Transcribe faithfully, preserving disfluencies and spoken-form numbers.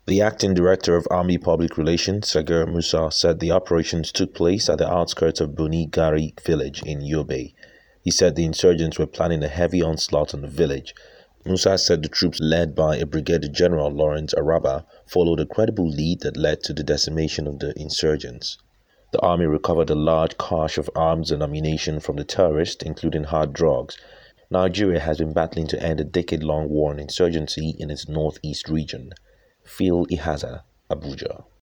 The acting director of Army Public Relations, Sagir Musa, said the operations took place at the outskirts of Buni Gari village in Yobe. He said the insurgents were planning a heavy onslaught on the village. Musa said the troops led by a Brigadier General Lawrence Araba followed a credible lead that led to the decimation of the insurgents. The army recovered a large cache of arms and ammunition from the terrorists, including hard drugs. Nigeria has been battling to end a decade-long war on insurgency in its northeast region. Phil Ihaza, Abuja.